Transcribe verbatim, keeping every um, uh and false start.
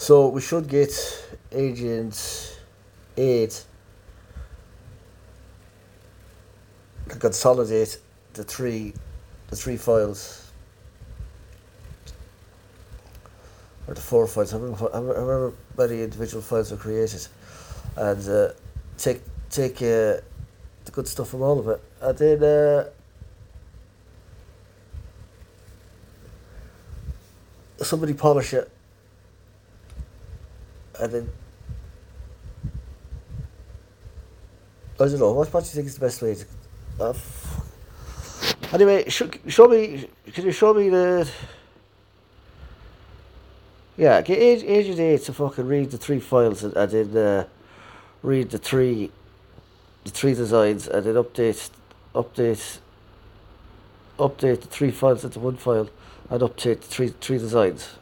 So we should get Agent eight to consolidate the three the three files, or the four files, however, however many individual files are created, and uh, take take uh, the good stuff from all of it, and then uh, somebody polish it, and then I don't know. What, what do you think is the best way to? Uh, f- anyway, show, show me. Can you show me the? Yeah, get Ag- Agent Eight to fucking read the three files, and, and then uh, read the three, the three designs, and then update, update, update the three files into one file, and update the three three designs.